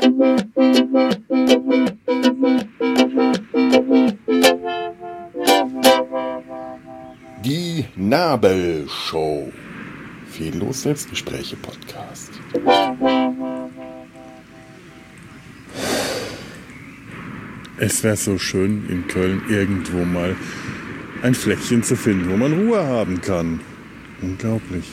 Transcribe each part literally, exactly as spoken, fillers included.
Die Nabelshow. Fehllos Selbstgespräche Podcast. Es wäre so schön, in Köln irgendwo mal ein Fleckchen zu finden, wo man Ruhe haben kann. Unglaublich.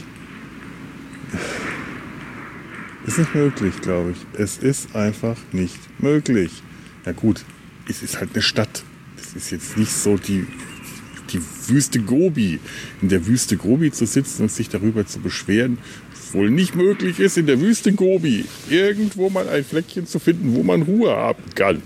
Ist nicht möglich, glaube ich. Es ist einfach nicht möglich. Na gut, es ist halt eine Stadt. Es ist jetzt nicht so die, die Wüste Gobi. In der Wüste Gobi zu sitzen und sich darüber zu beschweren, dass es wohl nicht möglich ist, in der Wüste Gobi irgendwo mal ein Fleckchen zu finden, wo man Ruhe haben kann.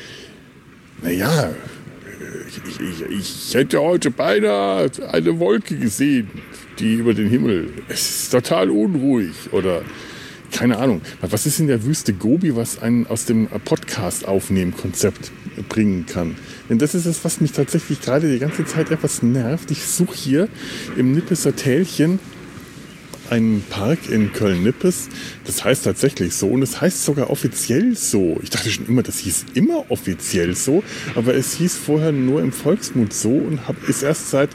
Naja, ich, ich, ich hätte heute beinahe eine Wolke gesehen, die über den Himmel. Es ist total unruhig. Oder keine Ahnung. Was ist in der Wüste Gobi, was einen aus dem Podcast-Aufnehmen-Konzept bringen kann? Denn das ist es, was mich tatsächlich gerade die ganze Zeit etwas nervt. Ich suche hier im Nippeser Tälchen einen Park in Köln-Nippes. Das heißt tatsächlich so und es heißt sogar offiziell so. Ich dachte schon immer, das hieß immer offiziell so, aber es hieß vorher nur im Volksmund so und hab, ist erst seit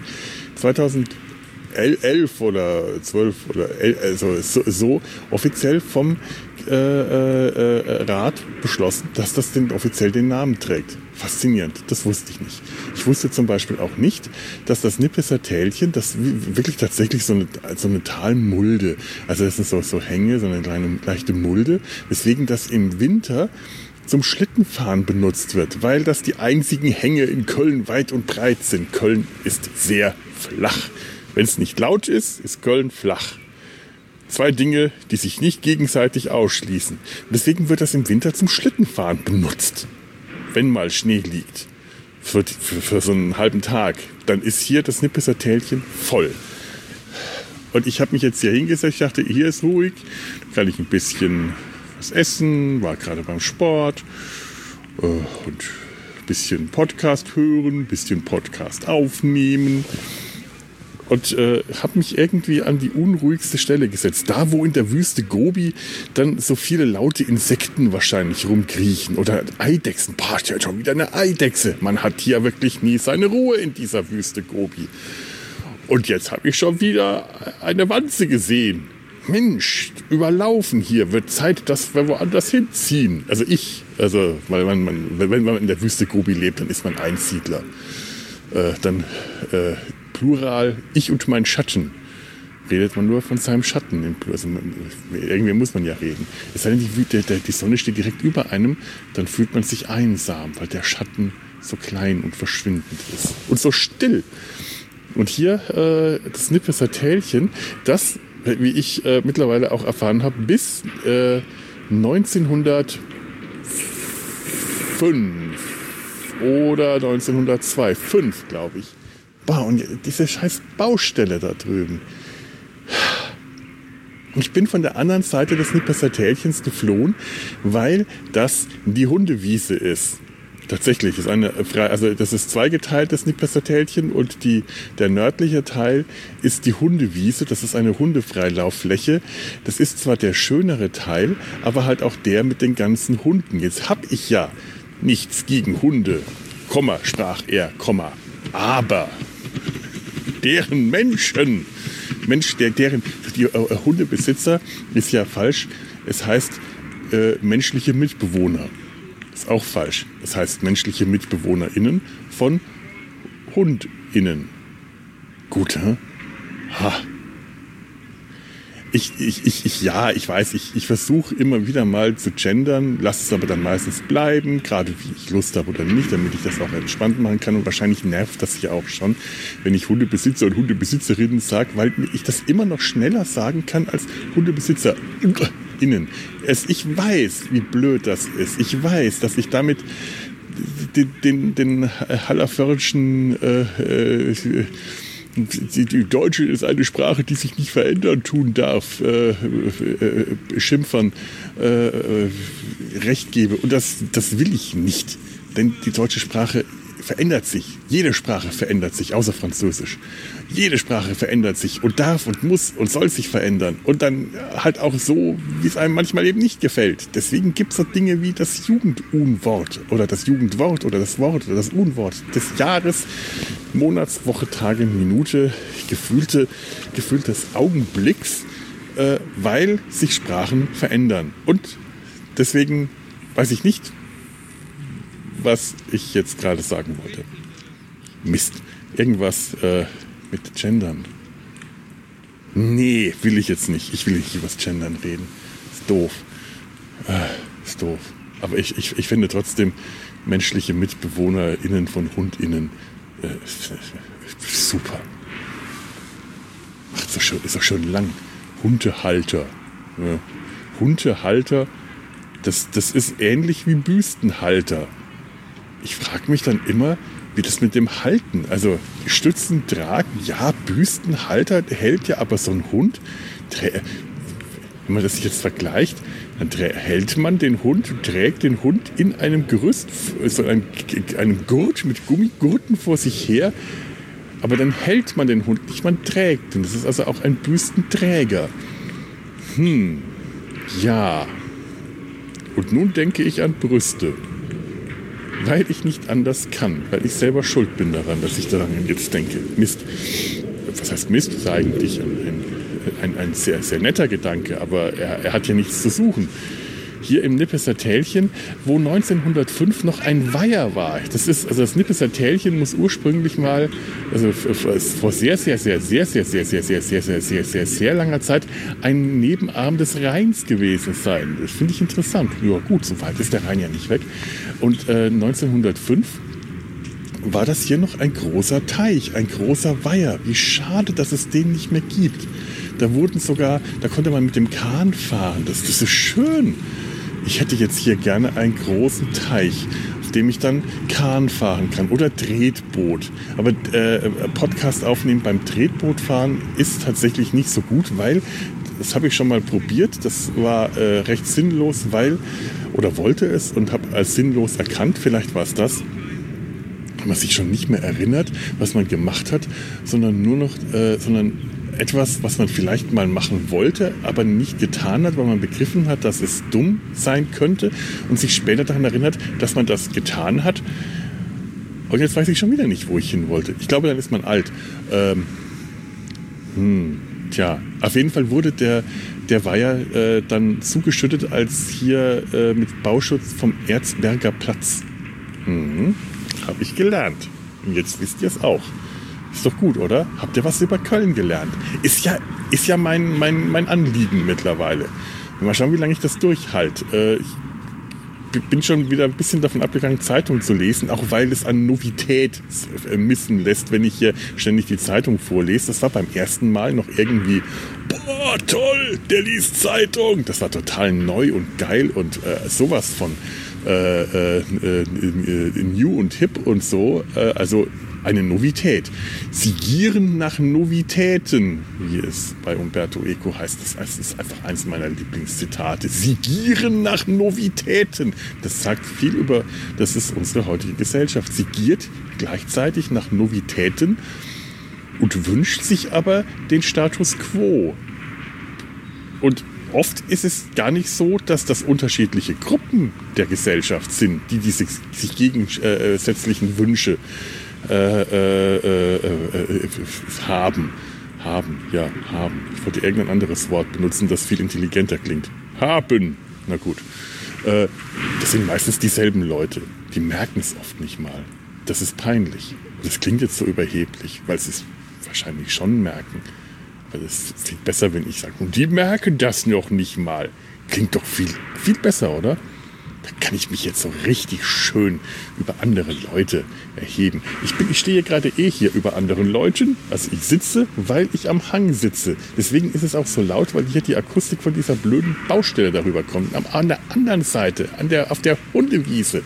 zweitausendelf oder zwölf oder elf, also so, so offiziell vom äh, äh, Rat beschlossen, dass das den, offiziell den Namen trägt. Faszinierend, das wusste ich nicht. Ich wusste zum Beispiel auch nicht, dass das Nippeser Tälchen, das wirklich tatsächlich so eine, so eine Talmulde, also das sind so, so Hänge, so eine kleine leichte Mulde, weswegen das im Winter zum Schlittenfahren benutzt wird, weil das die einzigen Hänge in Köln weit und breit sind. Köln ist sehr flach. Wenn es nicht laut ist, ist Köln flach. Zwei Dinge, die sich nicht gegenseitig ausschließen. Deswegen wird das im Winter zum Schlittenfahren benutzt. Wenn mal Schnee liegt, für, für, für so einen halben Tag, dann ist hier das Nippeser Tälchen voll. Und ich habe mich jetzt hier hingesetzt, ich dachte, hier ist ruhig, kann ich ein bisschen was essen, war gerade beim Sport äh, und ein bisschen Podcast hören, ein bisschen Podcast aufnehmen. Und äh, habe mich irgendwie an die unruhigste Stelle gesetzt. Da, wo in der Wüste Gobi dann so viele laute Insekten wahrscheinlich rumkriechen. Oder Eidechsen. Boah, ich hab schon wieder eine Eidechse. Man hat hier wirklich nie seine Ruhe in dieser Wüste Gobi. Und jetzt habe ich schon wieder eine Wanze gesehen. Mensch, überlaufen hier. Wird Zeit, dass wir woanders hinziehen. Also ich. Also, weil man, man, wenn man in der Wüste Gobi lebt, dann ist man Einsiedler. Äh, dann... Äh, Plural, ich und mein Schatten. Redet man nur von seinem Schatten. Also irgendwie muss man ja reden. Es sei denn, die, die, die Sonne steht direkt über einem, dann fühlt man sich einsam, weil der Schatten so klein und verschwindend ist. Und so still. Und hier äh, das Nippeser Tälchen, das, wie ich äh, mittlerweile auch erfahren habe, bis äh, neunzehnhundertfünf oder neunzehnhundertzwei, fünf, glaube ich. Boah, und diese scheiß Baustelle da drüben. Ich bin von der anderen Seite des Nippeser Tälchens geflohen, weil das die Hundewiese ist. Tatsächlich ist eine, also das ist zweigeteilt, das Nippeser Tälchen, und die, der nördliche Teil ist die Hundewiese. Das ist eine Hundefreilauffläche. Das ist zwar der schönere Teil, aber halt auch der mit den ganzen Hunden. Jetzt hab ich ja nichts gegen Hunde, Komma, sprach er, Komma. Aber deren Menschen, Mensch, der, deren, die äh, Hundebesitzer ist ja falsch. Es heißt äh, menschliche Mitbewohner. Ist auch falsch. Es heißt menschliche MitbewohnerInnen von HundInnen. Gut, hä? Ha. Ich, ich, ich, ich, ja, ich weiß, ich, ich versuche immer wieder mal zu gendern, lasse es aber dann meistens bleiben, gerade wie ich Lust habe oder nicht, damit ich das auch entspannt machen kann. Und wahrscheinlich nervt das ja auch schon, wenn ich Hundebesitzer und Hundebesitzerinnen sage, weil ich das immer noch schneller sagen kann als HundebesitzerInnen. Es, ich weiß, wie blöd das ist. Ich weiß, dass ich damit den, den, den Hallervörnschen äh, äh, Die, die Deutsche ist eine Sprache, die sich nicht verändern tun darf, äh, äh, Schimpfern äh, äh, Recht gebe. Und das, das will ich nicht. Denn die deutsche Sprache verändert sich. Jede Sprache verändert sich, außer Französisch. Jede Sprache verändert sich und darf und muss und soll sich verändern. Und dann halt auch so, wie es einem manchmal eben nicht gefällt. Deswegen gibt es so Dinge wie das Jugendunwort oder das Jugendwort oder das Wort oder das Unwort des Jahres, Monats, Woche, Tage, Minute, gefühlte, gefühltes Augenblicks, äh, weil sich Sprachen verändern. Und deswegen weiß ich nicht, was ich jetzt gerade sagen wollte. Mist. Irgendwas äh, mit Gendern. Nee, will ich jetzt nicht. Ich will nicht über das Gendern reden. Ist doof. Äh, ist doof. Aber ich, ich, ich finde trotzdem menschliche MitbewohnerInnen von HundInnen äh, super. Ach, ist doch schon, ist doch schon lang. Hundehalter. Ja. Hundehalter, das, das ist ähnlich wie Büstenhalter. Ich frage mich dann immer, wie das mit dem Halten, also Stützen tragen, ja, Büstenhalter hält ja, aber so ein Hund, wenn man das jetzt vergleicht, dann hält man den Hund, trägt den Hund in einem Gerüst, so einem, einem Gurt mit Gummigurten vor sich her, aber dann hält man den Hund nicht, man trägt ihn. Das ist also auch ein Büstenträger. Hm, ja. Und nun denke ich an Brüste. Weil ich nicht anders kann. Weil ich selber schuld bin daran, dass ich daran jetzt denke. Mist. Was heißt Mist? Das ist eigentlich ein, ein, ein sehr, sehr netter Gedanke, aber er, er hat ja nichts zu suchen. Hier im Nippeser Tälchen, wo neunzehnhundertfünf noch ein Weiher war. Das ist, also das Nippeser Tälchen muss ursprünglich mal, also vor sehr, sehr, sehr, sehr, sehr, sehr, sehr, sehr, sehr, sehr, sehr, sehr, sehr langer Zeit ein Nebenarm des Rheins gewesen sein. Das finde ich interessant. Ja gut, so weit ist der Rhein ja nicht weg. Und äh, neunzehnhundertfünf war das hier noch ein großer Teich, ein großer Weiher. Wie schade, dass es den nicht mehr gibt. Da wurden sogar, da konnte man mit dem Kahn fahren. Das, das ist schön. Ich hätte jetzt hier gerne einen großen Teich, auf dem ich dann Kahn fahren kann oder Tretboot. Aber äh, Podcast aufnehmen beim Tretbootfahren ist tatsächlich nicht so gut, weil, das habe ich schon mal probiert, das war äh, recht sinnlos, weil, oder wollte es und habe als sinnlos erkannt, vielleicht war es das, man sich schon nicht mehr erinnert, was man gemacht hat, sondern nur noch, äh, sondern etwas, was man vielleicht mal machen wollte, aber nicht getan hat, weil man begriffen hat, dass es dumm sein könnte und sich später daran erinnert, dass man das getan hat. Und jetzt weiß ich schon wieder nicht, wo ich hin wollte. Ich glaube, dann ist man alt. Ähm, hm, tja, auf jeden Fall wurde der, der Weiher äh, dann zugeschüttet, als hier äh, mit Bauschutz vom Erzberger Platz. Hm, habe ich gelernt. Und jetzt wisst ihr es auch. Ist doch gut, oder? Habt ihr was über Köln gelernt? Ist ja, ist ja mein, mein, mein Anliegen mittlerweile. Mal schauen, wie lange ich das durchhalte. Äh, ich bin schon wieder ein bisschen davon abgegangen, Zeitung zu lesen, auch weil es an Novität missen lässt, wenn ich hier ständig die Zeitung vorlese. Das war beim ersten Mal noch irgendwie, boah, toll, der liest Zeitung. Das war total neu und geil und äh, sowas von äh, äh, äh, new und hip und so. Äh, also eine Novität. Sie gieren nach Novitäten, wie es bei Umberto Eco heißt. Das ist einfach eins meiner Lieblingszitate. Sie gieren nach Novitäten. Das sagt viel über, das ist unsere heutige Gesellschaft. Sie giert gleichzeitig nach Novitäten und wünscht sich aber den Status quo. Und oft ist es gar nicht so, dass das unterschiedliche Gruppen der Gesellschaft sind, die diese sich gegensätzlichen Wünsche Äh, äh, äh, äh, haben. Haben, ja, haben. Ich wollte irgendein anderes Wort benutzen, das viel intelligenter klingt. Haben. Na gut. Äh, das sind meistens dieselben Leute. Die merken es oft nicht mal. Das ist peinlich. Das klingt jetzt so überheblich, weil sie es wahrscheinlich schon merken. Aber das ist viel besser, wenn ich sage, und die merken das noch nicht mal. Klingt doch viel, viel besser, oder? Da kann ich mich jetzt so richtig schön über andere Leute erheben. Ich, bin, ich stehe gerade eh hier über anderen Leuten. Also ich sitze, weil ich am Hang sitze. Deswegen ist es auch so laut, weil hier die Akustik von dieser blöden Baustelle darüber kommt. An der anderen Seite, an der, auf der Hundewiese,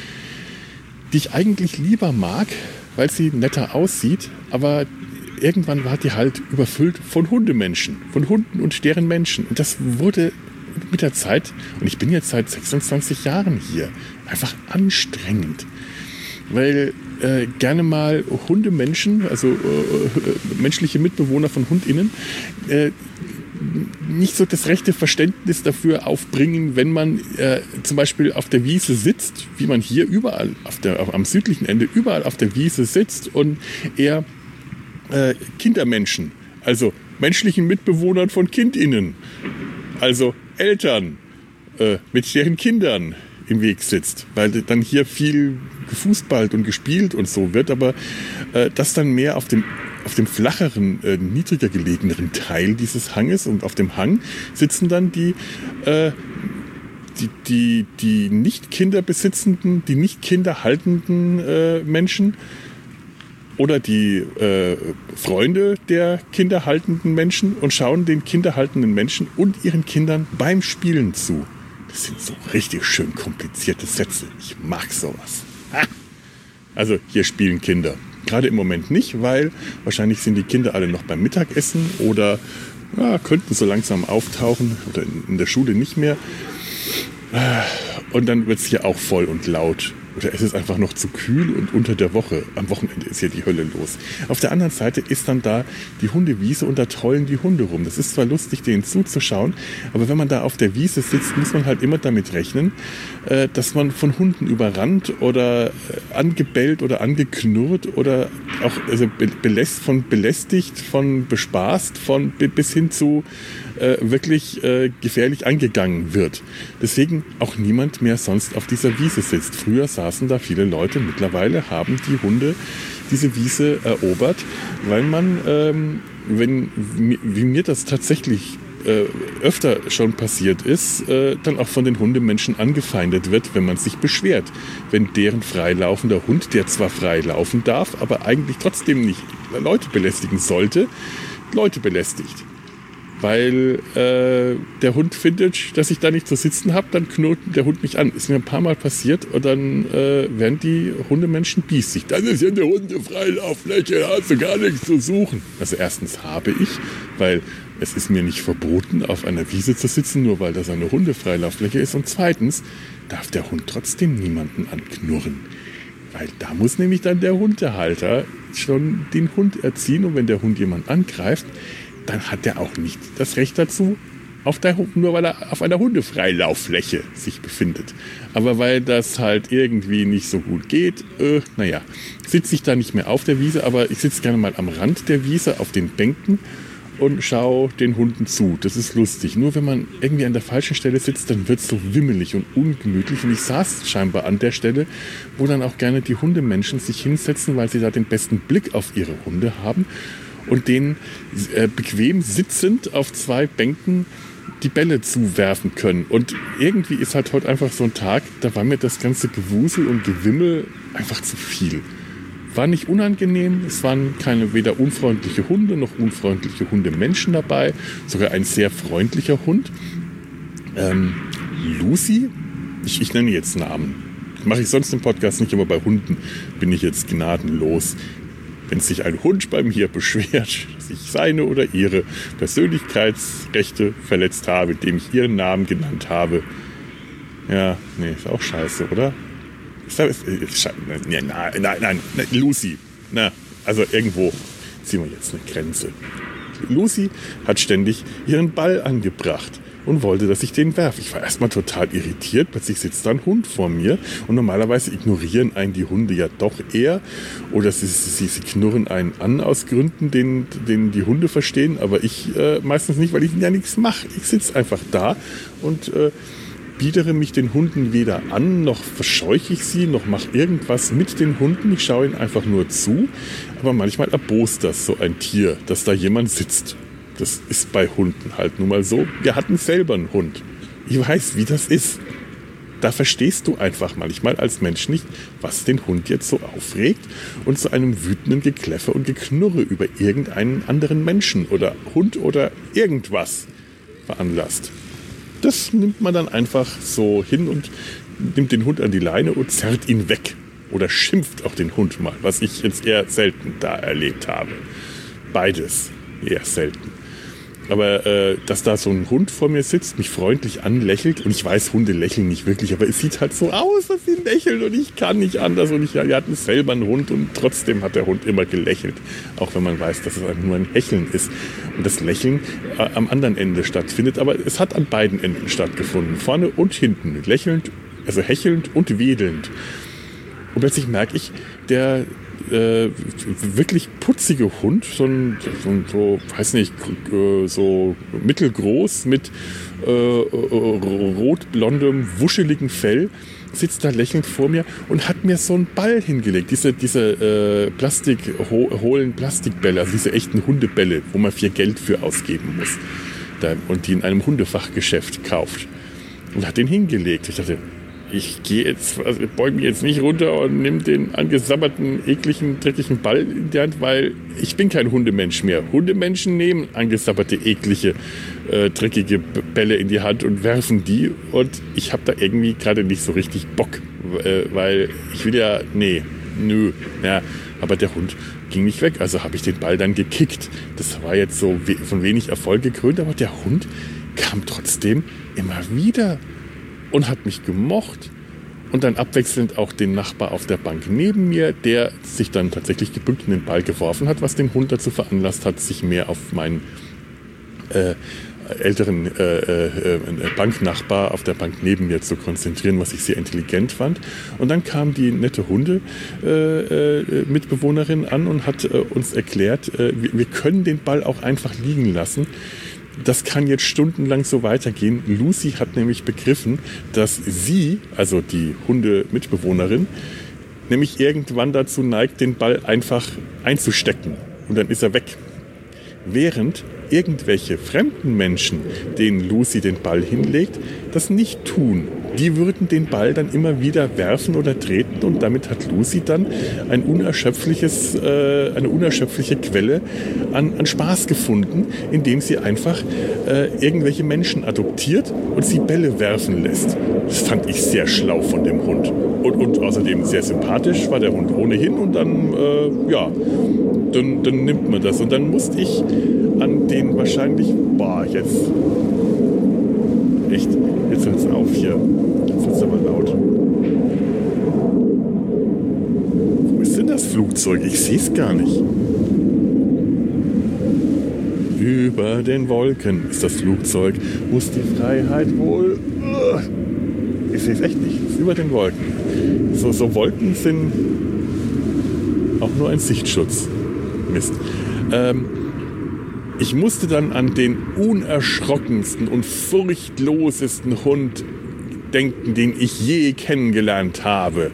die ich eigentlich lieber mag, weil sie netter aussieht. Aber irgendwann war die halt überfüllt von Hundemenschen, von Hunden und deren Menschen. Und das wurde mit der Zeit, und ich bin jetzt seit sechsundzwanzig Jahren hier, einfach anstrengend. Weil äh, gerne mal Hundemenschen, also äh, menschliche Mitbewohner von HundInnen, äh, nicht so das rechte Verständnis dafür aufbringen, wenn man äh, zum Beispiel auf der Wiese sitzt, wie man hier überall auf der, auf, am südlichen Ende überall auf der Wiese sitzt und eher äh, Kindermenschen, also menschlichen Mitbewohnern von KindInnen, also Eltern äh, mit deren Kindern im Weg sitzt, weil dann hier viel gefußballt und gespielt und so wird, aber äh, das dann mehr auf dem auf dem flacheren, äh, niedriger gelegeneren Teil dieses Hanges, und auf dem Hang sitzen dann die, äh, die, die, die nicht kinderbesitzenden, die nicht kinderhaltenden äh, Menschen oder die äh, Freunde der kinderhaltenden Menschen und schauen den kinderhaltenden Menschen und ihren Kindern beim Spielen zu. Das sind so richtig schön komplizierte Sätze. Ich mag sowas. Ha! Also hier spielen Kinder. Gerade im Moment nicht, weil wahrscheinlich sind die Kinder alle noch beim Mittagessen oder ja, könnten so langsam auftauchen oder in, in der Schule nicht mehr. Und dann wird es hier auch voll und laut. Oder es ist einfach noch zu kühl und unter der Woche, am Wochenende ist hier die Hölle los. Auf der anderen Seite ist dann da die Hundewiese und da tollen die Hunde rum. Das ist zwar lustig, denen zuzuschauen, aber wenn man da auf der Wiese sitzt, muss man halt immer damit rechnen, dass man von Hunden überrannt oder angebellt oder angeknurrt oder auch also beläst, von belästigt, von bespaßt, von bis hin zu äh, wirklich äh, gefährlich angegangen wird. Deswegen auch niemand mehr sonst auf dieser Wiese sitzt. Früher saßen da viele Leute, mittlerweile haben die Hunde diese Wiese erobert, weil man, ähm, wenn, wie mir das tatsächlich äh, öfter schon passiert ist, äh, dann auch von den Hundemenschen angefeindet wird, wenn man sich beschwert. Wenn deren freilaufender Hund, der zwar frei laufen darf, aber eigentlich trotzdem nicht Leute belästigen sollte, Leute belästigt. Weil äh, der Hund findet, dass ich da nicht zu sitzen habe, dann knurrt der Hund mich an. Ist mir ein paar Mal passiert und dann äh, werden die Hundemenschen biesig. Das ist ja eine Hundefreilauffläche, da hast du gar nichts zu suchen. Also erstens habe ich, weil es ist mir nicht verboten, auf einer Wiese zu sitzen, nur weil das eine Hundefreilauffläche ist. Und zweitens darf der Hund trotzdem niemanden anknurren. Weil da muss nämlich dann der Hundehalter schon den Hund erziehen. Und wenn der Hund jemand angreift, dann hat er auch nicht das Recht dazu, auf der, nur weil er auf einer Hundefreilauffläche sich befindet. Aber weil das halt irgendwie nicht so gut geht, äh, naja, sitze ich da nicht mehr auf der Wiese, aber ich sitze gerne mal am Rand der Wiese auf den Bänken und schaue den Hunden zu. Das ist lustig. Nur wenn man irgendwie an der falschen Stelle sitzt, dann wird es so wimmelig und ungemütlich. Und ich saß scheinbar an der Stelle, wo dann auch gerne die Hundemenschen sich hinsetzen, weil sie da den besten Blick auf ihre Hunde haben und denen äh, bequem sitzend auf zwei Bänken die Bälle zuwerfen können. Und irgendwie ist halt heute einfach so ein Tag, da war mir das ganze Gewusel und Gewimmel einfach zu viel. War nicht unangenehm, es waren keine weder unfreundliche Hunde noch unfreundliche Hundemenschen dabei, sogar ein sehr freundlicher Hund. Ähm, Lucy, ich, ich nenne jetzt Namen, mache ich sonst im Podcast nicht, aber bei Hunden bin ich jetzt gnadenlos. Wenn sich ein Hund bei mir beschwert, dass ich seine oder ihre Persönlichkeitsrechte verletzt habe, indem ich ihren Namen genannt habe. Ja, nee, ist auch scheiße, oder? Ist das, ist, ist, nein, nein, nein, nein, Lucy. Na, also irgendwo ziehen wir jetzt eine Grenze. Lucy hat ständig ihren Ball angebracht und wollte, dass ich den werfe. Ich war erstmal total irritiert. Plötzlich sitzt da ein Hund vor mir und normalerweise ignorieren einen die Hunde ja doch eher oder sie, sie, sie knurren einen an aus Gründen, denen, denen die Hunde verstehen, aber ich äh, meistens nicht, weil ich ja nichts mache. Ich sitze einfach da und äh, biedere mich den Hunden weder an, noch verscheuche ich sie, noch mache irgendwas mit den Hunden. Ich schaue ihnen einfach nur zu, aber manchmal erbost das so ein Tier, dass da jemand sitzt. Das ist bei Hunden halt nun mal so. Wir hatten selber einen Hund. Ich weiß, wie das ist. Da verstehst du einfach manchmal als Mensch nicht, was den Hund jetzt so aufregt und zu einem wütenden Gekläffe und Geknurre über irgendeinen anderen Menschen oder Hund oder irgendwas veranlasst. Das nimmt man dann einfach so hin und nimmt den Hund an die Leine und zerrt ihn weg. Oder schimpft auch den Hund mal, was ich jetzt eher selten da erlebt habe. Beides eher selten. Aber äh, dass da so ein Hund vor mir sitzt, mich freundlich anlächelt, und ich weiß, Hunde lächeln nicht wirklich, aber es sieht halt so aus, dass sie lächeln, und ich kann nicht anders. Und ich, wir hatten selber einen Hund, und trotzdem hat der Hund immer gelächelt. Auch wenn man weiß, dass es einfach nur ein Hecheln ist. Und das Lächeln äh, am anderen Ende stattfindet. Aber es hat an beiden Enden stattgefunden. Vorne und hinten. Lächelnd, also hechelnd und wedelnd. Und plötzlich merke ich, der äh, wirklich putzige Hund, so ein, so, so weiß nicht, so mittelgroß mit äh, rot-blondem, wuscheligen Fell, sitzt da lächelnd vor mir und hat mir so einen Ball hingelegt. Diese, diese äh, Plastik, ho, hohlen Plastikbälle, also diese echten Hundebälle, wo man viel Geld für ausgeben muss. Da, und die in einem Hundefachgeschäft kauft. Und hat den hingelegt. Ich dachte, ich gehe jetzt, also beug mich jetzt nicht runter und nimm den angesabberten, ekligen, dreckigen Ball in die Hand, weil ich bin kein Hundemensch mehr. Hundemenschen nehmen angesabberte, eklige, äh, dreckige Bälle in die Hand und werfen die, und ich habe da irgendwie gerade nicht so richtig Bock, äh, weil ich will ja, nee, nö, ja, aber der Hund ging nicht weg, also habe ich den Ball dann gekickt. Das war jetzt so we- von wenig Erfolg gekrönt, aber der Hund kam trotzdem immer wieder und hat mich gemocht, und dann abwechselnd auch den Nachbar auf der Bank neben mir, der sich dann tatsächlich gebückt und den Ball geworfen hat, was den Hund dazu veranlasst hat, sich mehr auf meinen äh, älteren äh, äh, Banknachbar auf der Bank neben mir zu konzentrieren, was ich sehr intelligent fand. Und dann kam die nette Hunde-Mitbewohnerin äh, äh, an und hat äh, uns erklärt, äh, wir, wir können den Ball auch einfach liegen lassen. Das kann jetzt stundenlang so weitergehen. Lucy hat nämlich begriffen, dass sie, also die Hunde-Mitbewohnerin, nämlich irgendwann dazu neigt, den Ball einfach einzustecken. Und dann ist er weg. Während irgendwelche fremden Menschen, denen Lucy den Ball hinlegt, das nicht tun. Die würden den Ball dann immer wieder werfen oder treten, und damit hat Lucy dann ein unerschöpfliches, äh, eine unerschöpfliche Quelle an, an Spaß gefunden, indem sie einfach äh, irgendwelche Menschen adoptiert und sie Bälle werfen lässt. Das fand ich sehr schlau von dem Hund. Und, und außerdem sehr sympathisch war der Hund ohnehin, und dann, äh, ja, dann, dann nimmt man das. Und dann musste ich an den wahrscheinlich, boah, jetzt, echt, jetzt hört's auf hier. Jetzt wird's aber laut. Wo ist denn das Flugzeug? Ich sehe es gar nicht. Über den Wolken ist das Flugzeug. Muss die Freiheit wohl... Ich sehe es echt nicht. Es ist über den Wolken. So, so Wolken sind auch nur ein Sichtschutz. Mist. Ähm, ich musste dann an den unerschrockensten und furchtlosesten Hund denken, den ich je kennengelernt habe.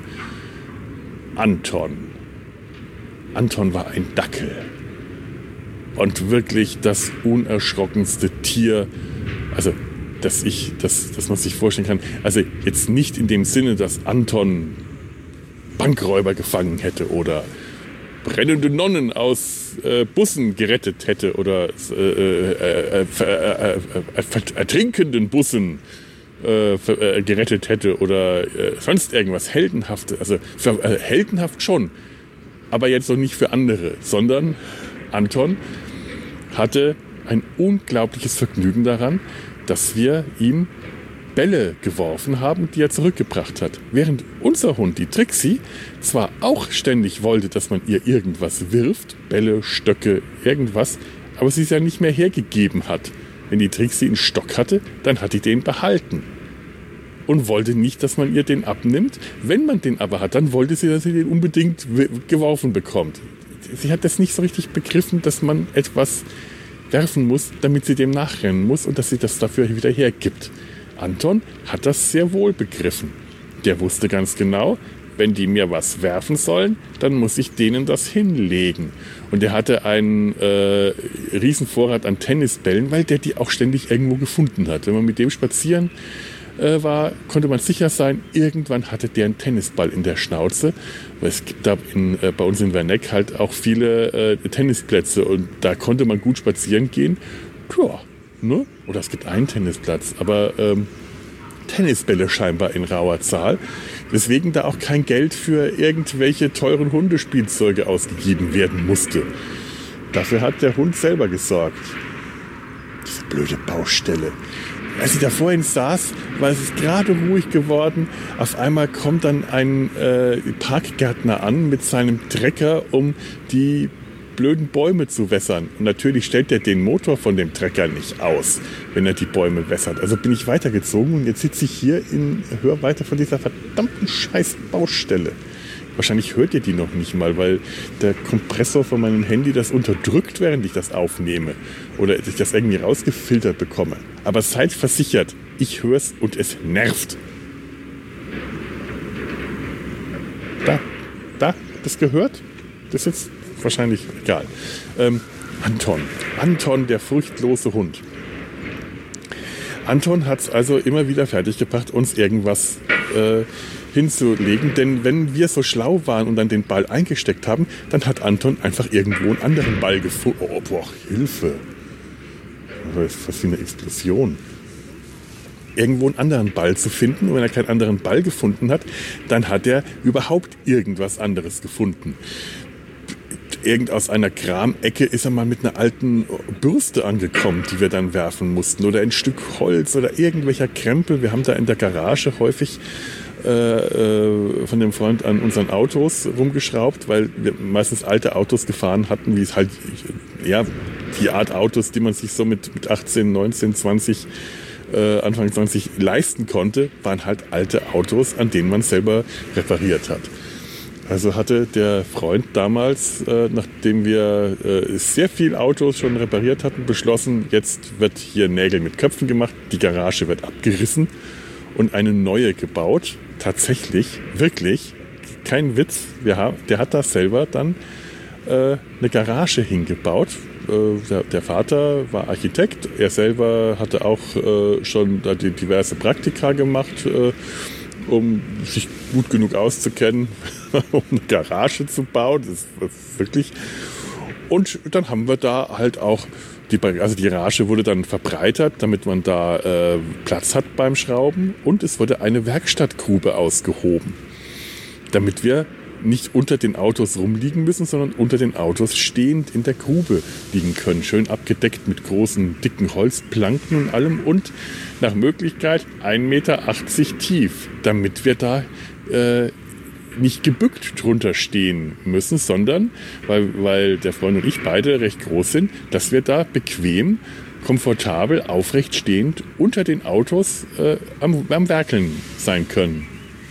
Anton. Anton war ein Dackel. Und wirklich das unerschrockenste Tier, also dass ich, dass, dass man sich vorstellen kann. Also jetzt nicht in dem Sinne, dass Anton Bankräuber gefangen hätte oder brennende Nonnen aus äh, Bussen gerettet hätte oder äh, äh, äh, äh, äh, ertrinkenden Bussen äh, äh, gerettet hätte oder äh, sonst irgendwas Heldenhaftes. Also für, äh, heldenhaft schon, aber jetzt noch nicht für andere, sondern Anton hatte ein unglaubliches Vergnügen daran, dass wir ihm Bälle geworfen haben, die er zurückgebracht hat. Während unser Hund, die Trixie, zwar auch ständig wollte, dass man ihr irgendwas wirft, Bälle, Stöcke, irgendwas, aber sie es ja nicht mehr hergegeben hat. Wenn die Trixie einen Stock hatte, dann hat die den behalten. Und wollte nicht, dass man ihr den abnimmt. Wenn man den aber hat, dann wollte sie, dass sie den unbedingt geworfen bekommt. Sie hat das nicht so richtig begriffen, dass man etwas werfen muss, damit sie dem nachrennen muss und dass sie das dafür wieder hergibt. Anton hat das sehr wohl begriffen. Der wusste ganz genau, wenn die mir was werfen sollen, dann muss ich denen das hinlegen. Und er hatte einen äh, riesen Vorrat an Tennisbällen, weil der die auch ständig irgendwo gefunden hat. Wenn man mit dem spazieren äh, war, konnte man sicher sein, irgendwann hatte der einen Tennisball in der Schnauze. Weil es gibt da in, äh, bei uns in Werneck halt auch viele äh, Tennisplätze und da konnte man gut spazieren gehen. Tja, ne? Oder es gibt einen Tennisplatz, aber ähm, Tennisbälle scheinbar in rauer Zahl, weswegen da auch kein Geld für irgendwelche teuren Hundespielzeuge ausgegeben werden musste. Dafür hat der Hund selber gesorgt. Diese blöde Baustelle. Als ich da vorhin saß, war es gerade ruhig geworden. Auf einmal kommt dann ein äh, Parkgärtner an mit seinem Trecker, um die blöden Bäume zu wässern. Und natürlich stellt er den Motor von dem Trecker nicht aus, wenn er die Bäume wässert. Also bin ich weitergezogen und jetzt sitze ich hier in Hörweite von dieser verdammten scheiß Baustelle. Wahrscheinlich hört ihr die noch nicht mal, weil der Kompressor von meinem Handy das unterdrückt, während ich das aufnehme. Oder ich das irgendwie rausgefiltert bekomme. Aber seid versichert, ich höre es und es nervt. Da, da, das gehört? Das ist jetzt wahrscheinlich egal. Ähm, Anton. Anton, der furchtlose Hund. Anton hat es also immer wieder fertiggebracht, uns irgendwas äh, hinzulegen. Denn wenn wir so schlau waren und dann den Ball eingesteckt haben, dann hat Anton einfach irgendwo einen anderen Ball gefunden. Oh, boah, Hilfe. Das ist fast wie eine Explosion. Irgendwo einen anderen Ball zu finden. Und wenn er keinen anderen Ball gefunden hat, dann hat er überhaupt irgendwas anderes gefunden. Irgend aus einer Kramecke ist er mal mit einer alten Bürste angekommen, die wir dann werfen mussten. Oder ein Stück Holz oder irgendwelcher Krempel. Wir haben da in der Garage häufig äh, äh, von dem Freund an unseren Autos rumgeschraubt, weil wir meistens alte Autos gefahren hatten, wie es halt, ja, die Art Autos, die man sich so mit, mit achtzehn, neunzehn, zwanzig, äh, Anfang zwanzig leisten konnte, waren halt alte Autos, an denen man selber repariert hat. Also hatte der Freund damals, äh, nachdem wir äh, sehr viel Autos schon repariert hatten, beschlossen, jetzt wird hier Nägel mit Köpfen gemacht, die Garage wird abgerissen und eine neue gebaut. Tatsächlich, wirklich, kein Witz, wir haben, der hat da selber dann äh, eine Garage hingebaut. Äh, der, der Vater war Architekt, er selber hatte auch äh, schon da die diverse Praktika gemacht, äh, um sich gut genug auszukennen, um eine Garage zu bauen. Das ist wirklich. Und dann haben wir da halt auch, die, also die Garage wurde dann verbreitert, damit man da äh, Platz hat beim Schrauben. Und es wurde eine Werkstattgrube ausgehoben, damit wir nicht unter den Autos rumliegen müssen, sondern unter den Autos stehend in der Grube liegen können. Schön abgedeckt mit großen, dicken Holzplanken und allem und nach Möglichkeit ein Meter achtzig tief, damit wir da äh, nicht gebückt drunter stehen müssen, sondern, weil, weil der Freund und ich beide recht groß sind, dass wir da bequem, komfortabel, aufrecht stehend unter den Autos äh, am, am Werkeln sein können.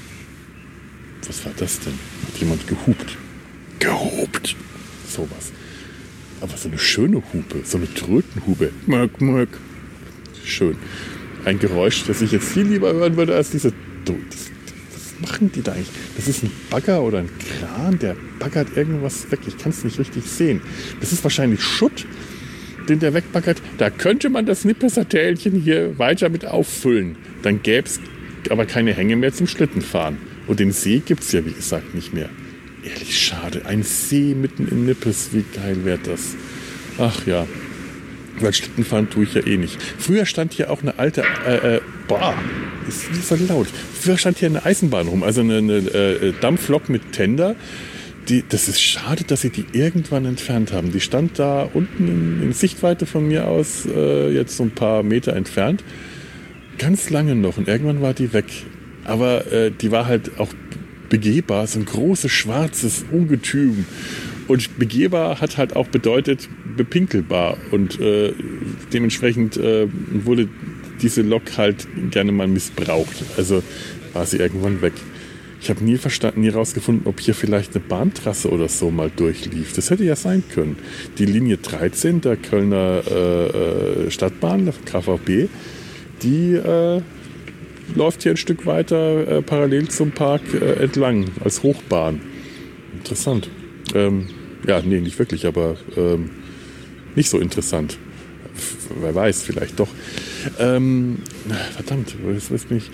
Was war das denn? Hat jemand gehupt? Gehupt! Sowas. Aber so eine schöne Hupe, so eine Trötenhupe. Möck, möck. Schön. Ein Geräusch, das ich jetzt viel lieber hören würde als diese... Das, was machen die da eigentlich? Das ist ein Bagger oder ein Kran, der baggert irgendwas weg. Ich kann es nicht richtig sehen. Das ist wahrscheinlich Schutt, den der wegbaggert. Da könnte man das Nippesertälchen hier weiter mit auffüllen. Dann gäbe es aber keine Hänge mehr zum Schlittenfahren. Und den See gibt es ja, wie gesagt, nicht mehr. Ehrlich, schade. Ein See mitten in Nippes. Wie geil wäre das? Ach ja. Weil Schlittenfahren tue ich ja eh nicht. Früher stand hier auch eine alte... Äh, äh, boah, ist nicht so laut. Früher stand hier eine Eisenbahn rum. Also eine, eine äh, Dampflok mit Tender. Die, das ist schade, dass sie die irgendwann entfernt haben. Die stand da unten in, in Sichtweite von mir aus, äh, jetzt so ein paar Meter entfernt. Ganz lange noch. Und irgendwann war die weg. Aber äh, die war halt auch begehbar, so ein großes, schwarzes Ungetüm. Und begehbar hat halt auch bedeutet bepinkelbar. Und äh, dementsprechend äh, wurde diese Lok halt gerne mal missbraucht. Also war sie irgendwann weg. Ich habe nie verstanden, nie rausgefunden, ob hier vielleicht eine Bahntrasse oder so mal durchlief. Das hätte ja sein können. Die Linie dreizehn der Kölner äh, Stadtbahn, der K V B, die... Äh, läuft hier ein Stück weiter äh, parallel zum Park äh, entlang als Hochbahn. Interessant. Ähm, ja, nee, nicht wirklich, aber ähm, nicht so interessant. F- wer weiß, vielleicht doch. Ähm, verdammt, was, was bin ich?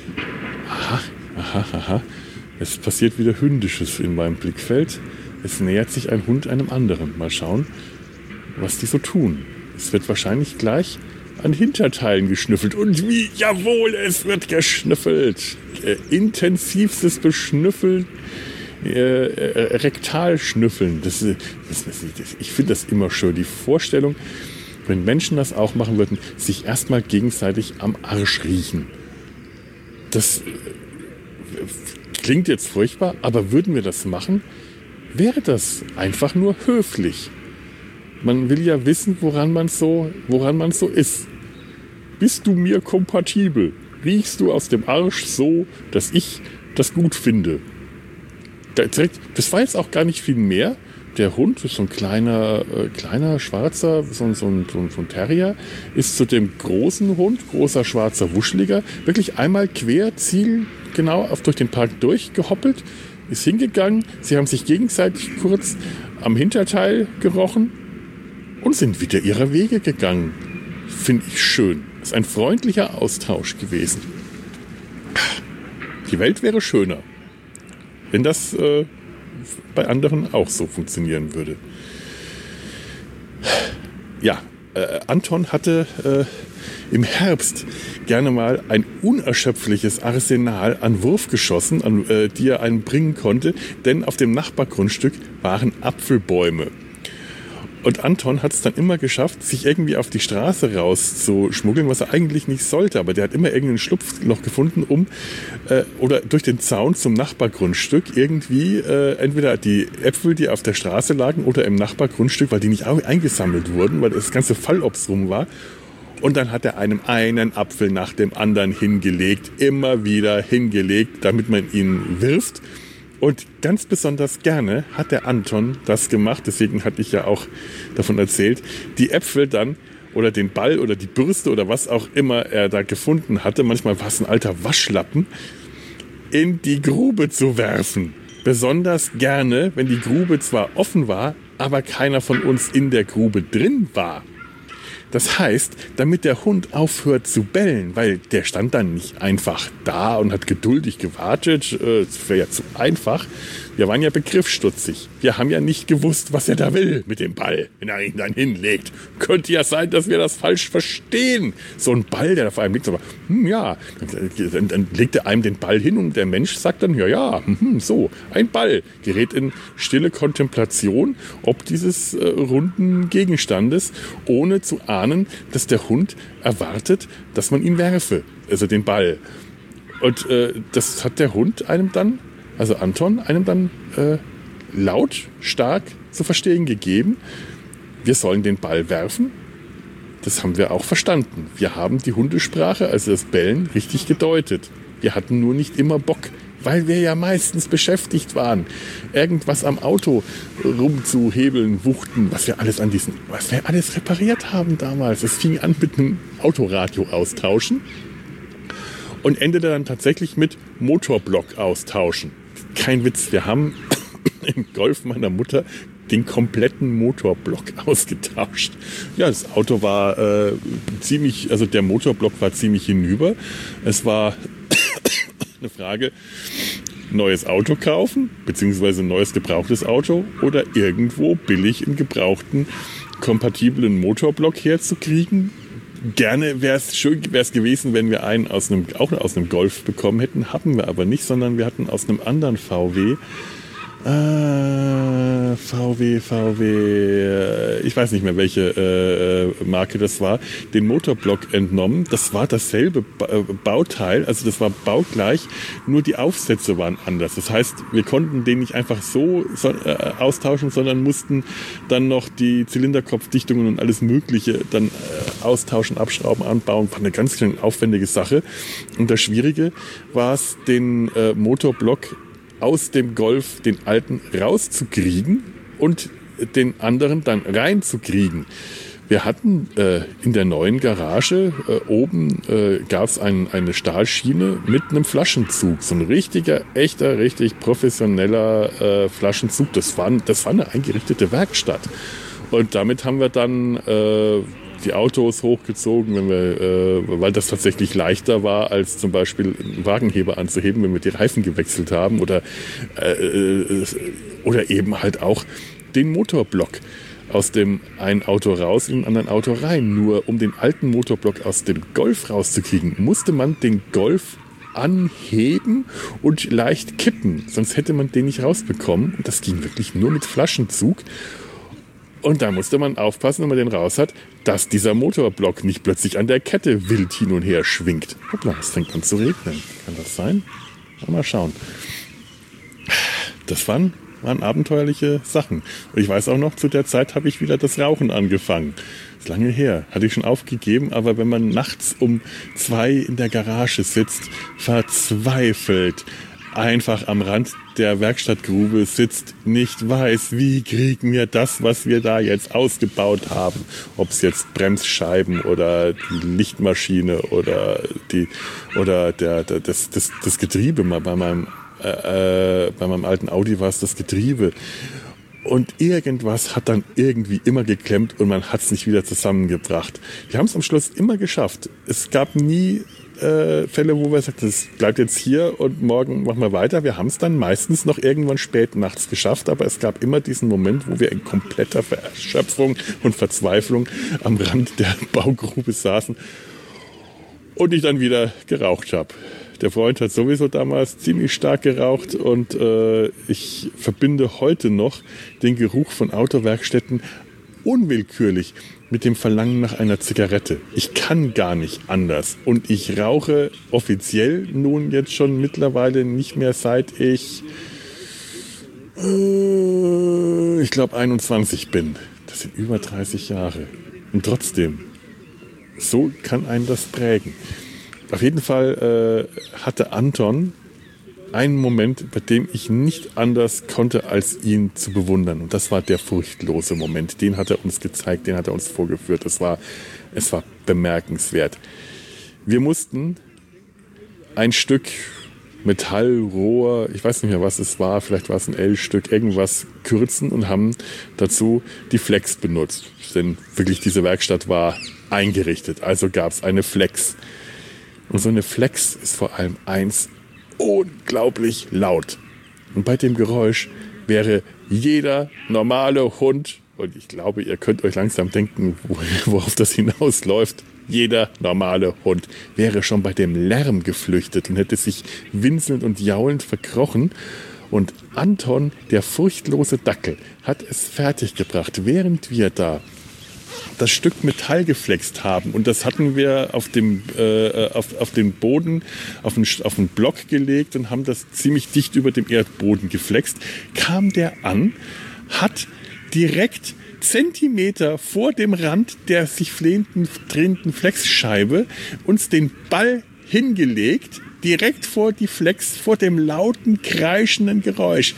Aha, aha, aha. Es passiert wieder Hündisches in meinem Blickfeld. Es nähert sich ein Hund einem anderen. Mal schauen, was die so tun. Es wird wahrscheinlich gleich an Hinterteilen geschnüffelt. Und wie, jawohl, es wird geschnüffelt. Äh, intensivstes Beschnüffeln, äh, äh, Rektalschnüffeln. Das, das, das, das, ich finde das immer schön. Die Vorstellung, wenn Menschen das auch machen würden, sich erstmal gegenseitig am Arsch riechen. Das klingt jetzt furchtbar, aber würden wir das machen, wäre das einfach nur höflich. Man will ja wissen, woran man so, woran man so ist. Bist du mir kompatibel? Riechst du aus dem Arsch so, dass ich das gut finde? Das war jetzt auch gar nicht viel mehr. Der Hund ist so ein kleiner, äh, kleiner schwarzer, so, so, ein, so, so ein Terrier, ist zu dem großen Hund, großer schwarzer Wuscheliger, wirklich einmal quer, zielgenau auf durch den Park durchgehoppelt, ist hingegangen. Sie haben sich gegenseitig kurz am Hinterteil gerochen und sind wieder ihrer Wege gegangen. Finde ich schön. Ist ein freundlicher Austausch gewesen. Die Welt wäre schöner, wenn das äh, bei anderen auch so funktionieren würde. Ja, äh, Anton hatte äh, im Herbst gerne mal ein unerschöpfliches Arsenal an Wurfgeschossen, an, äh, die er einen bringen konnte, denn auf dem Nachbargrundstück waren Apfelbäume. Und Anton hat es dann immer geschafft, sich irgendwie auf die Straße rauszuschmuggeln, was er eigentlich nicht sollte. Aber der hat immer irgendein Schlupfloch gefunden, um äh, oder durch den Zaun zum Nachbargrundstück irgendwie äh, entweder die Äpfel, die auf der Straße lagen, oder im Nachbargrundstück, weil die nicht auch eingesammelt wurden, weil das ganze Fallobst rum war. Und dann hat er einem einen Apfel nach dem anderen hingelegt, immer wieder hingelegt, damit man ihn wirft. Und ganz besonders gerne hat der Anton das gemacht, deswegen hatte ich ja auch davon erzählt, die Äpfel dann oder den Ball oder die Bürste oder was auch immer er da gefunden hatte, manchmal war es ein alter Waschlappen, in die Grube zu werfen. Besonders gerne, wenn die Grube zwar offen war, aber keiner von uns in der Grube drin war. Das heißt, damit der Hund aufhört zu bellen, weil der stand dann nicht einfach da und hat geduldig gewartet, das wäre ja zu einfach. Wir waren ja begriffsstutzig. Wir haben ja nicht gewusst, was er da will mit dem Ball, wenn er ihn dann hinlegt. Könnte ja sein, dass wir das falsch verstehen. So ein Ball, der da vor einem liegt, aber hm, ja, dann, dann legt er einem den Ball hin und der Mensch sagt dann, ja, ja, hm, so, ein Ball. Gerät in stille Kontemplation ob dieses äh, runden Gegenstandes, ohne zu ahnen, dass der Hund erwartet, dass man ihn werfe, also den Ball. Und äh, das hat der Hund einem dann, also Anton, einem dann äh, laut, stark zu verstehen gegeben. Wir sollen den Ball werfen. Das haben wir auch verstanden. Wir haben die Hundesprache, also das Bellen, richtig gedeutet. Wir hatten nur nicht immer Bock, weil wir ja meistens beschäftigt waren, irgendwas am Auto rumzuhebeln, wuchten, was wir alles an diesen, was wir alles repariert haben damals. Es fing an mit einem Autoradio austauschen und endete dann tatsächlich mit Motorblock austauschen. Kein Witz, wir haben im Golf meiner Mutter den kompletten Motorblock ausgetauscht. Ja, das Auto war äh, ziemlich, also der Motorblock war ziemlich hinüber. Es war eine Frage, neues Auto kaufen, beziehungsweise neues gebrauchtes Auto oder irgendwo billig einen gebrauchten, kompatiblen Motorblock herzukriegen. Gerne wäre es schön wär's gewesen, wenn wir einen aus einem, auch aus einem Golf bekommen hätten. Hatten wir aber nicht, sondern wir hatten aus einem anderen V W. Äh, V W, V W, ich weiß nicht mehr, welche äh, Marke das war, den Motorblock entnommen. Das war dasselbe Bauteil, also das war baugleich, nur die Aufsätze waren anders. Das heißt, wir konnten den nicht einfach so, so äh, austauschen, sondern mussten dann noch die Zylinderkopfdichtungen und alles Mögliche dann äh, austauschen, abschrauben, anbauen. War eine ganz schön aufwendige Sache. Und das Schwierige war es, den äh, Motorblock aus dem Golf, den alten, rauszukriegen und den anderen dann reinzukriegen. Wir hatten äh, in der neuen Garage, äh, oben äh, gab es ein, eine Stahlschiene mit einem Flaschenzug. So ein richtiger, echter, richtig professioneller äh, Flaschenzug. Das war, das war eine eingerichtete Werkstatt. Und damit haben wir dann äh, die Autos hochgezogen, wenn wir, äh, weil das tatsächlich leichter war, als zum Beispiel einen Wagenheber anzuheben, wenn wir die Reifen gewechselt haben oder, äh, oder eben halt auch den Motorblock aus dem einen Auto raus in ein anderen Auto rein. Nur um den alten Motorblock aus dem Golf rauszukriegen, musste man den Golf anheben und leicht kippen, sonst hätte man den nicht rausbekommen. Und das ging wirklich nur mit Flaschenzug. Und da musste man aufpassen, wenn man den raus hat, dass dieser Motorblock nicht plötzlich an der Kette wild hin und her schwingt. Hoppla, es fängt an zu regnen. Kann das sein? Mal schauen. Das waren, waren abenteuerliche Sachen. Und ich weiß auch noch, zu der Zeit habe ich wieder das Rauchen angefangen. Das ist lange her. Hatte ich schon aufgegeben, aber wenn man nachts um zwei in der Garage sitzt, verzweifelt, einfach am Rand der Werkstattgrube sitzt, nicht weiß, wie kriegen wir das, was wir da jetzt ausgebaut haben, ob es jetzt Bremsscheiben oder die Lichtmaschine oder die oder der, der das, das, das Getriebe, mal bei meinem äh, bei meinem alten Audi war es das Getriebe. Und irgendwas hat dann irgendwie immer geklemmt und man hat es nicht wieder zusammengebracht. Wir haben es am Schluss immer geschafft. Es gab nie äh, Fälle, wo wir sagten, das bleibt jetzt hier und morgen machen wir weiter. Wir haben es dann meistens noch irgendwann spät nachts geschafft, aber es gab immer diesen Moment, wo wir in kompletter Erschöpfung und Verzweiflung am Rand der Baugrube saßen und ich dann wieder geraucht habe. Der Freund hat sowieso damals ziemlich stark geraucht und äh, ich verbinde heute noch den Geruch von Autowerkstätten unwillkürlich mit dem Verlangen nach einer Zigarette. Ich kann gar nicht anders und ich rauche offiziell nun jetzt schon mittlerweile nicht mehr, seit ich äh, ich glaube einundzwanzig bin. Das sind über dreißig Jahre und trotzdem, so kann einen das prägen. Auf jeden Fall äh, hatte Anton einen Moment, bei dem ich nicht anders konnte, als ihn zu bewundern. Und das war der furchtlose Moment. Den hat er uns gezeigt, den hat er uns vorgeführt. Es war, es war bemerkenswert. Wir mussten ein Stück Metallrohr, ich weiß nicht mehr, was es war, vielleicht war es ein L-Stück, irgendwas kürzen und haben dazu die Flex benutzt. Denn wirklich diese Werkstatt war eingerichtet, also gab es eine Flex. Und so eine Flex ist vor allem eins, unglaublich laut. Und bei dem Geräusch wäre jeder normale Hund, und ich glaube, ihr könnt euch langsam denken, worauf das hinausläuft, jeder normale Hund wäre schon bei dem Lärm geflüchtet und hätte sich winselnd und jaulend verkrochen. Und Anton, der furchtlose Dackel, hat es fertiggebracht, während wir da das Stück Metall geflext haben, und das hatten wir auf dem äh, auf, auf den Boden, auf den, auf den Block gelegt und haben das ziemlich dicht über dem Erdboden geflext, kam der an, hat direkt Zentimeter vor dem Rand der sich flehenden, drehenden Flexscheibe uns den Ball hingelegt, direkt vor die Flex, vor dem lauten, kreischenden Geräusch.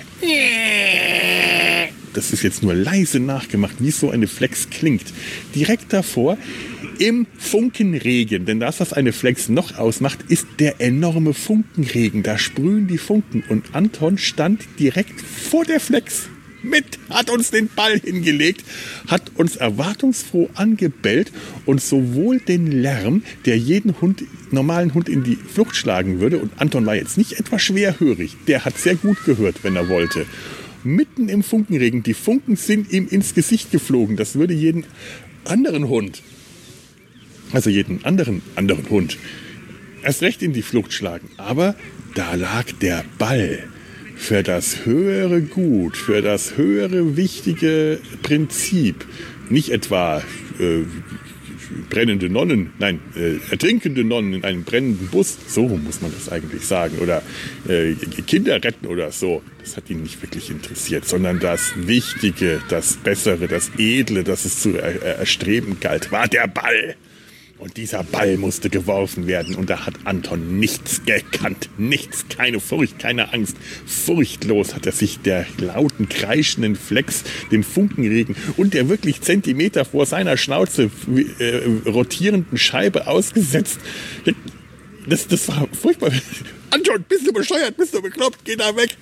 Das ist jetzt nur leise nachgemacht, wie so eine Flex klingt. Direkt davor im Funkenregen, denn das, was eine Flex noch ausmacht, ist der enorme Funkenregen. Da sprühen die Funken und Anton stand direkt vor der Flex mit, hat uns den Ball hingelegt, hat uns erwartungsfroh angebellt und sowohl den Lärm, der jeden Hund, normalen Hund in die Flucht schlagen würde, und Anton war jetzt nicht etwa schwerhörig, der hat sehr gut gehört, wenn er wollte. Mitten im Funkenregen, die Funken sind ihm ins Gesicht geflogen. Das würde jeden anderen Hund, also jeden anderen anderen Hund, erst recht in die Flucht schlagen. Aber da lag der Ball für das höhere Gut, für das höhere wichtige Prinzip. Nicht etwa äh, brennende Nonnen, nein, äh, ertrinkende Nonnen in einem brennenden Bus, so muss man das eigentlich sagen, oder äh, Kinder retten oder so. Das hat ihn nicht wirklich interessiert, sondern das Wichtige, das Bessere, das Edle, das es zu er- erstreben galt, war der Ball. Und dieser Ball musste geworfen werden, und da hat Anton nichts gekannt, nichts, keine Furcht, keine Angst. Furchtlos hat er sich der lauten, kreischenden Flex, dem Funkenregen und der wirklich Zentimeter vor seiner Schnauze äh, rotierenden Scheibe ausgesetzt. Das, das war furchtbar. Anton, bist du bescheuert, bist du bekloppt, geh da weg.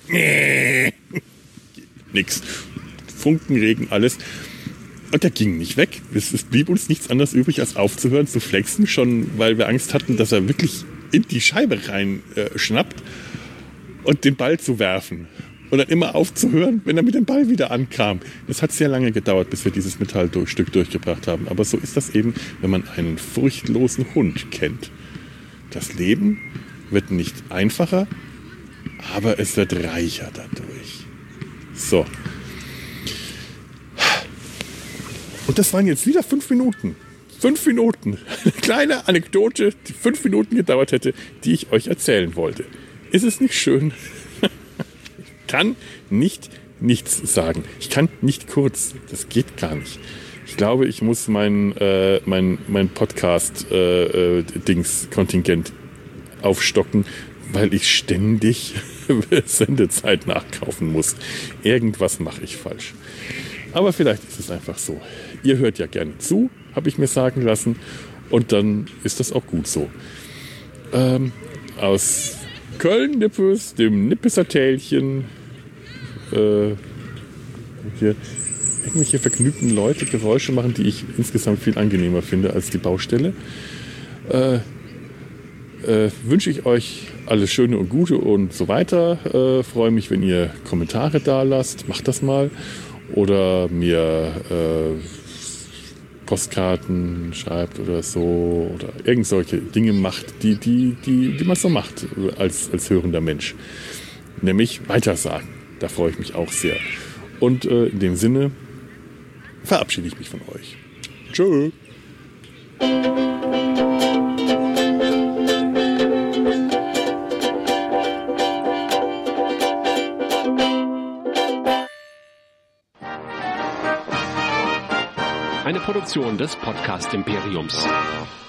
Nix. Funkenregen, alles. Und der ging nicht weg. Es, es blieb uns nichts anderes übrig, als aufzuhören zu flexen, schon weil wir Angst hatten, dass er wirklich in die Scheibe rein äh, schnappt und den Ball zu werfen. Und dann immer aufzuhören, wenn er mit dem Ball wieder ankam. Das hat sehr lange gedauert, bis wir dieses Metallstück durchgebracht haben. Aber so ist das eben, wenn man einen furchtlosen Hund kennt. Das Leben wird nicht einfacher, aber es wird reicher dadurch. So. Und das waren jetzt wieder fünf Minuten. Fünf Minuten. Eine kleine Anekdote, die fünf Minuten gedauert hätte, die ich euch erzählen wollte. Ist es nicht schön? Ich kann nicht nichts sagen. Ich kann nicht kurz. Das geht gar nicht. Ich glaube, ich muss mein, äh, mein, mein Podcast-Dings-Kontingent äh, aufstocken, weil ich ständig Sendezeit nachkaufen muss. Irgendwas mache ich falsch. Aber vielleicht ist es einfach so. Ihr hört ja gerne zu, habe ich mir sagen lassen. Und dann ist das auch gut so. Ähm, aus Köln-Nippes, dem Nippeser Tälchen, äh, hier irgendwelche vergnügten Leute Geräusche machen, die ich insgesamt viel angenehmer finde als die Baustelle. Äh, äh, wünsche ich euch alles Schöne und Gute und so weiter. Äh, freue mich, wenn ihr Kommentare da lasst. Macht das mal. Oder mir äh, Postkarten schreibt oder so. Oder irgend solche Dinge macht, die, die, die, die man so macht als, als hörender Mensch. Nämlich weitersagen. Da freue ich mich auch sehr. Und äh, in dem Sinne verabschiede ich mich von euch. Tschö. Eine Produktion des Podcast Imperiums.